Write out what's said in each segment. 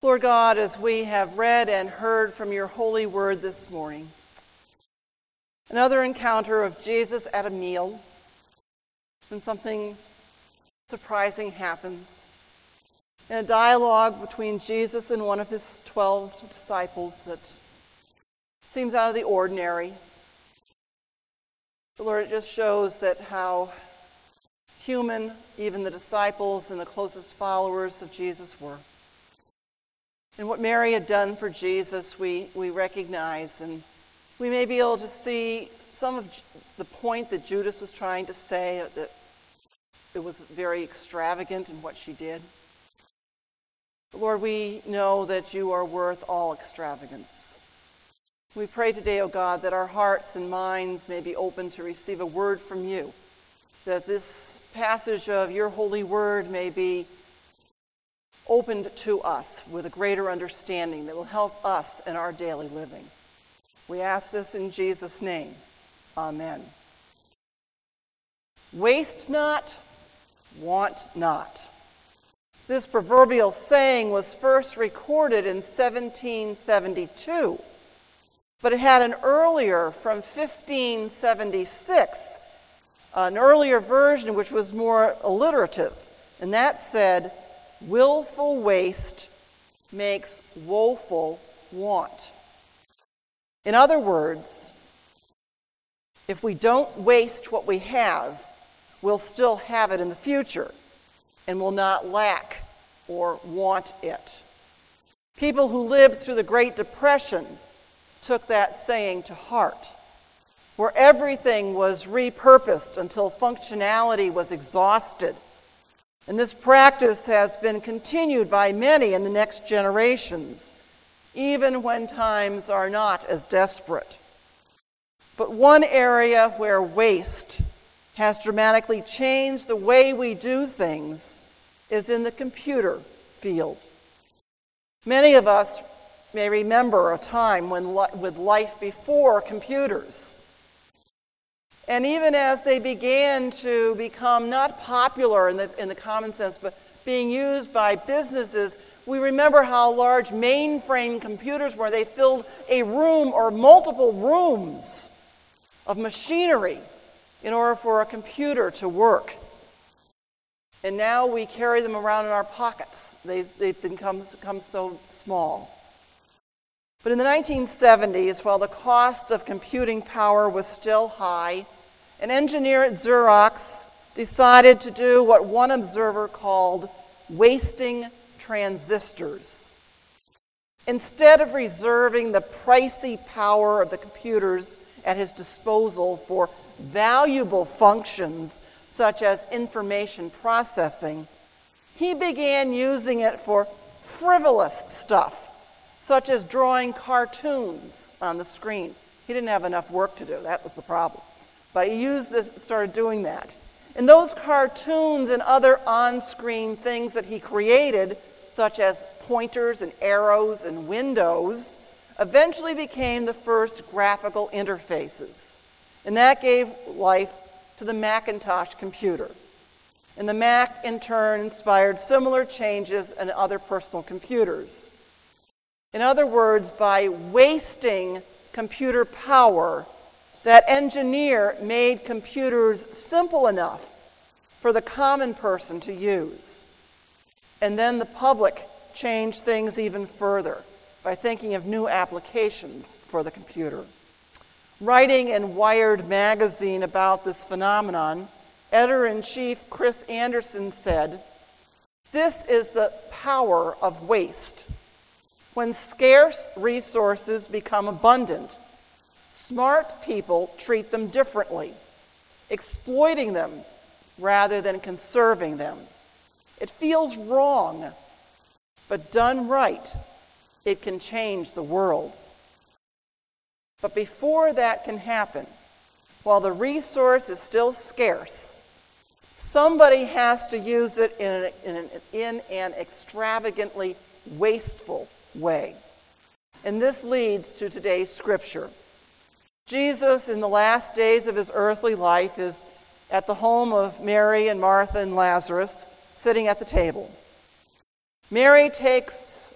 Lord God, as we have read and heard from your holy word this morning, another encounter of Jesus at a meal, and something surprising happens. In a dialogue between Jesus and one of his 12 disciples that seems out of the ordinary. But Lord, it just shows that how human even the disciples and the closest followers of Jesus were. And what Mary had done for Jesus, we recognize, and we may be able to see some of the point that Judas was trying to say, that it was very extravagant in what she did. But Lord, we know that you are worth all extravagance. We pray today, O God, that our hearts and minds may be open to receive a word from you, that this passage of your holy word may be opened to us with a greater understanding that will help us in our daily living. We ask this in Jesus' name. Amen. Waste not, want not. This proverbial saying was first recorded in 1772, but it had an earlier, from 1576, an earlier version which was more alliterative, and that said, "Willful waste makes woeful want." In other words, if we don't waste what we have, we'll still have it in the future and will not lack or want it. People who lived through the Great Depression took that saying to heart, where everything was repurposed until functionality was exhausted. And this practice has been continued by many in the next generations, even when times are not as desperate. But one area where waste has dramatically changed the way we do things is in the computer field. Many of us may remember a time with life before computers. And even as they began to become not popular in the common sense, but being used by businesses, we remember how large mainframe computers were. They filled a room or multiple rooms of machinery in order for a computer to work. And now we carry them around in our pockets. They've become so small. But in the 1970s, while the cost of computing power was still high, an engineer at Xerox decided to do what one observer called wasting transistors. Instead of reserving the pricey power of the computers at his disposal for valuable functions such as information processing, he began using it for frivolous stuff, such as drawing cartoons on the screen. He didn't have enough work to do. That was the problem. But he started doing that. And those cartoons and other on-screen things that he created, such as pointers and arrows and windows, eventually became the first graphical interfaces. And that gave life to the Macintosh computer. And the Mac, in turn, inspired similar changes in other personal computers. In other words, by wasting computer power, that engineer made computers simple enough for the common person to use. And then the public changed things even further by thinking of new applications for the computer. Writing in Wired magazine about this phenomenon, editor-in-chief Chris Anderson said, "This is the power of waste. When scarce resources become abundant, smart people treat them differently, exploiting them rather than conserving them. It feels wrong, but done right, it can change the world." But before that can happen, while the resource is still scarce, somebody has to use it in an extravagantly wasteful way. And this leads to today's scripture. Jesus, in the last days of his earthly life, is at the home of Mary and Martha and Lazarus, sitting at the table. Mary takes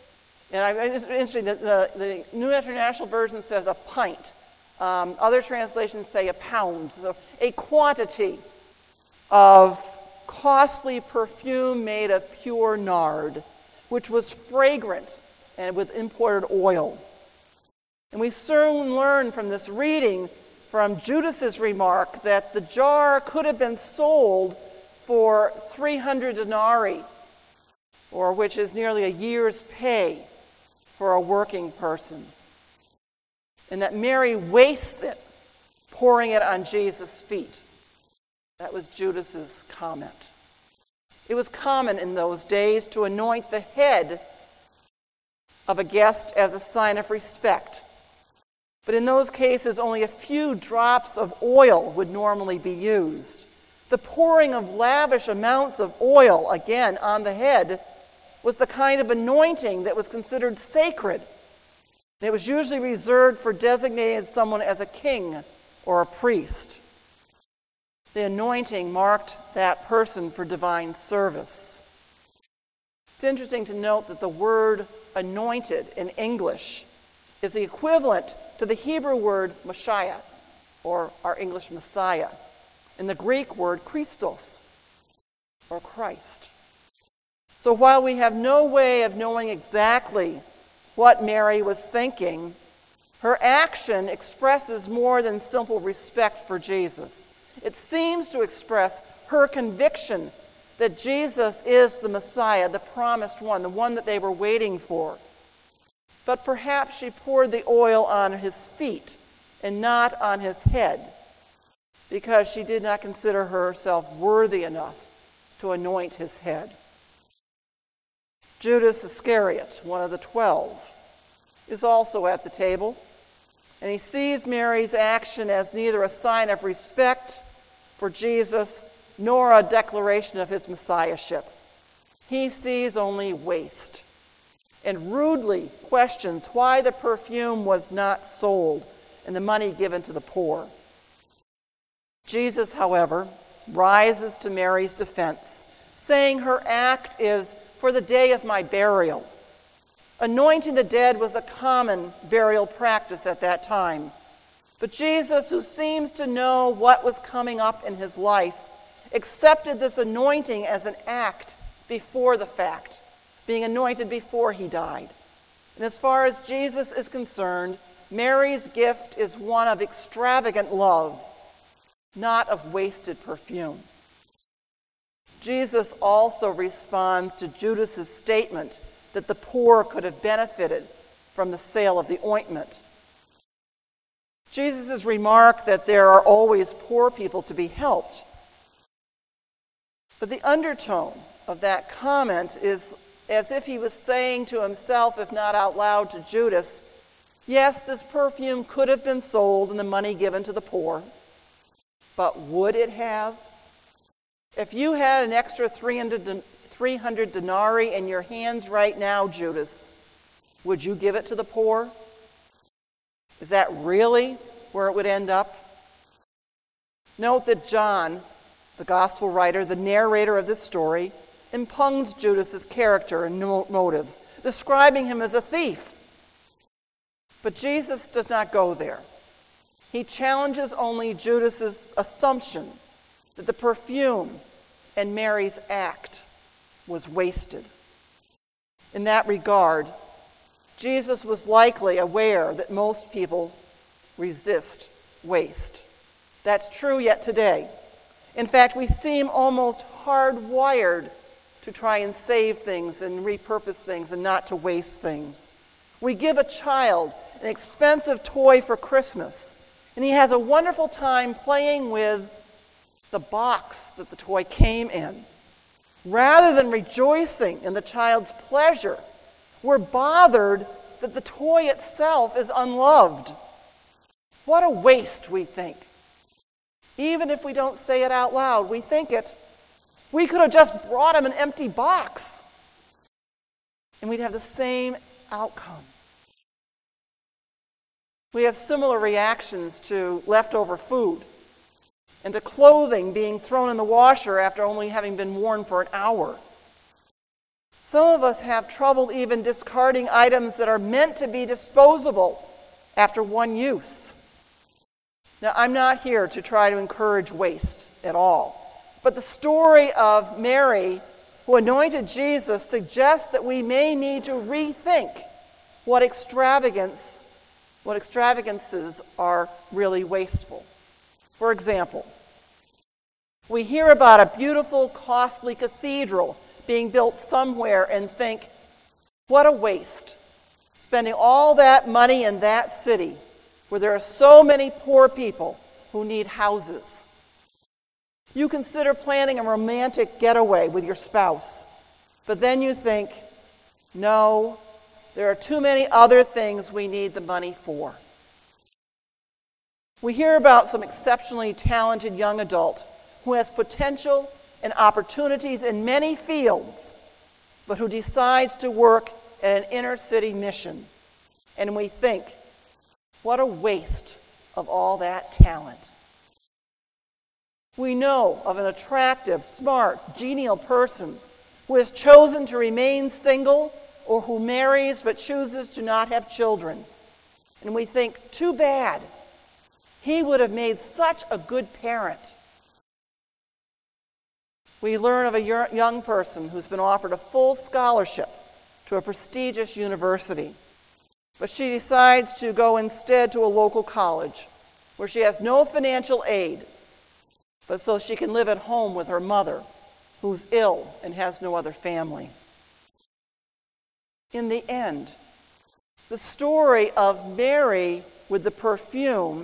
And it's interesting that the New International Version says a pint. Other translations say a pound. So a quantity of costly perfume made of pure nard, which was fragrant and with imported oil. And we soon learn from this reading, from Judas's remark, that the jar could have been sold for 300 denarii, or which is nearly a year's pay for a working person. And that Mary wastes it, pouring it on Jesus' feet. That was Judas's comment. It was common in those days to anoint the head of a guest as a sign of respect. But in those cases, only a few drops of oil would normally be used. The pouring of lavish amounts of oil, again, on the head, was the kind of anointing that was considered sacred. It was usually reserved for designating someone as a king or a priest. The anointing marked that person for divine service. It's interesting to note that the word anointed in English is the equivalent to the Hebrew word Messiah, or our English Messiah, and the Greek word Christos, or Christ. So while we have no way of knowing exactly what Mary was thinking, her action expresses more than simple respect for Jesus. It seems to express her conviction that Jesus is the Messiah, the promised one, the one that they were waiting for. But perhaps she poured the oil on his feet and not on his head, because she did not consider herself worthy enough to anoint his head. Judas Iscariot, one of the 12, is also at the table, and he sees Mary's action as neither a sign of respect for Jesus nor a declaration of his messiahship. He sees only waste and rudely questions why the perfume was not sold and the money given to the poor. Jesus, however, rises to Mary's defense, saying her act is for the day of my burial. Anointing the dead was a common burial practice at that time. But Jesus, who seems to know what was coming up in his life, accepted this anointing as an act before the fact, being anointed before he died. And as far as Jesus is concerned, Mary's gift is one of extravagant love, not of wasted perfume. Jesus also responds to Judas's statement that the poor could have benefited from the sale of the ointment. Jesus' remark that there are always poor people to be helped. But the undertone of that comment is as if he was saying to himself, if not out loud to Judas, yes, this perfume could have been sold and the money given to the poor, but would it have? If you had an extra 300 denarii in your hands right now, Judas, would you give it to the poor? Is that really where it would end up? Note that John, the gospel writer, the narrator of this story, impugns Judas's character and motives, describing him as a thief. But Jesus does not go there. He challenges only Judas's assumption that the perfume and Mary's act was wasted. In that regard, Jesus was likely aware that most people resist waste. That's true yet today. In fact, we seem almost hardwired to try and save things and repurpose things and not to waste things. We give a child an expensive toy for Christmas, and he has a wonderful time playing with the box that the toy came in. Rather than rejoicing in the child's pleasure, we're bothered that the toy itself is unloved. What a waste, we think. Even if we don't say it out loud, we think it. We could have just brought him an empty box, and we'd have the same outcome. We have similar reactions to leftover food and to clothing being thrown in the washer after only having been worn for an hour. Some of us have trouble even discarding items that are meant to be disposable after one use. Now, I'm not here to try to encourage waste at all, but the story of Mary, who anointed Jesus, suggests that we may need to rethink what extravagances are really wasteful. For example, we hear about a beautiful, costly cathedral being built somewhere and think, what a waste. Spending all that money in that city where there are so many poor people who need houses. You consider planning a romantic getaway with your spouse, but then you think, no, there are too many other things we need the money for. We hear about some exceptionally talented young adult who has potential and opportunities in many fields, but who decides to work at an inner city mission. And we think, what a waste of all that talent. We know of an attractive, smart, genial person who has chosen to remain single or who marries but chooses to not have children. And we think, too bad. He would have made such a good parent. We learn of a young person who's been offered a full scholarship to a prestigious university, but she decides to go instead to a local college where she has no financial aid, but so she can live at home with her mother, who's ill and has no other family. In the end, the story of Mary with the perfume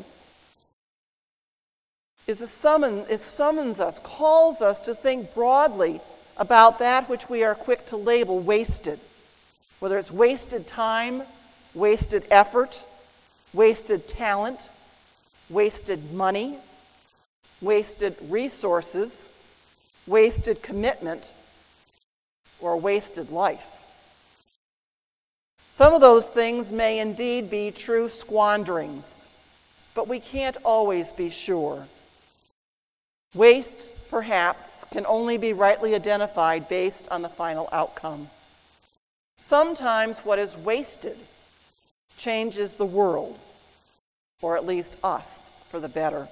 summons us, calls us to think broadly about that which we are quick to label wasted, whether it's wasted time, wasted effort, wasted talent, wasted money, wasted resources, wasted commitment, or wasted life. Some of those things may indeed be true squanderings, but we can't always be sure. Waste, perhaps, can only be rightly identified based on the final outcome. Sometimes what is wasted changes the world, or at least us, for the better.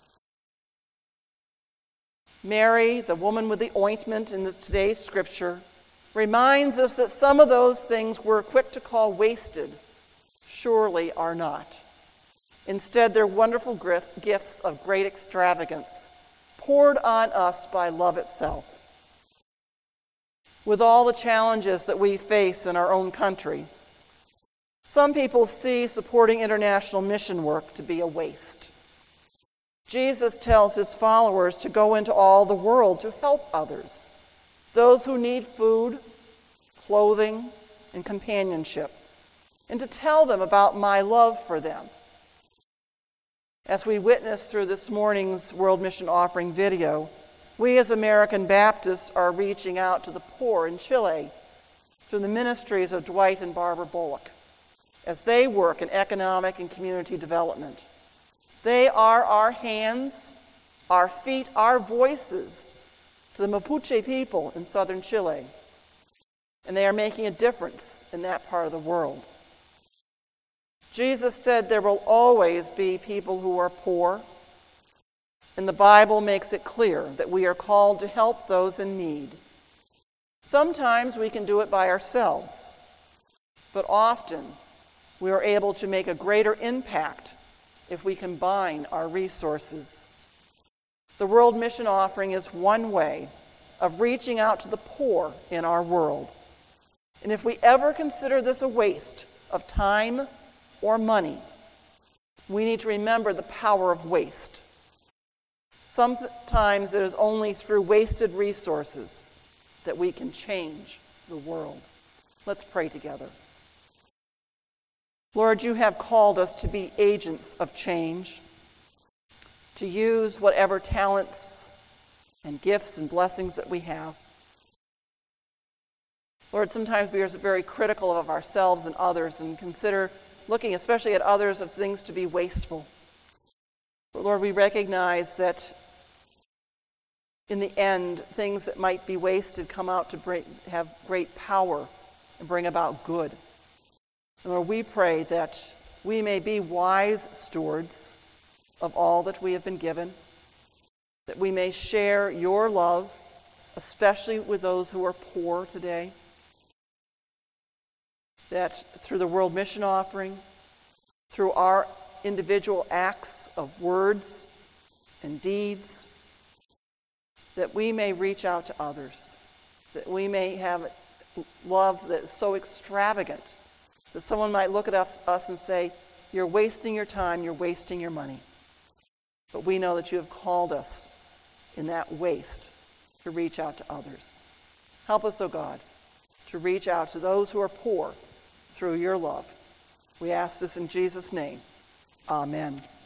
Mary, the woman with the ointment in today's scripture, reminds us that some of those things we're quick to call wasted surely are not. Instead, they're wonderful gifts of great extravagance, poured on us by love itself. With all the challenges that we face in our own country, some people see supporting international mission work to be a waste. Jesus tells his followers to go into all the world to help others, those who need food, clothing, and companionship, and to tell them about my love for them. As we witnessed through this morning's World Mission Offering video, we as American Baptists are reaching out to the poor in Chile through the ministries of Dwight and Barbara Bullock as they work in economic and community development. They are our hands, our feet, our voices to the Mapuche people in southern Chile, and they are making a difference in that part of the world. Jesus said there will always be people who are poor, and the Bible makes it clear that we are called to help those in need. Sometimes we can do it by ourselves, but often we are able to make a greater impact if we combine our resources. The World Mission Offering is one way of reaching out to the poor in our world. And if we ever consider this a waste of time or money, we need to remember the power of waste. Sometimes it is only through wasted resources that we can change the world. Let's pray together. Lord, you have called us to be agents of change, to use whatever talents and gifts and blessings that we have. Lord, sometimes we are very critical of ourselves and others and consider looking especially at others of things to be wasteful. But Lord, we recognize that in the end, things that might be wasted come out to have great power and bring about good. And Lord, we pray that we may be wise stewards of all that we have been given, that we may share your love, especially with those who are poor today, that through the World Mission Offering, through our individual acts of words and deeds, that we may reach out to others, that we may have love that is so extravagant that someone might look at us and say, you're wasting your time, you're wasting your money. But we know that you have called us in that waste to reach out to others. Help us, O God, to reach out to those who are poor through your love. We ask this in Jesus' name. Amen.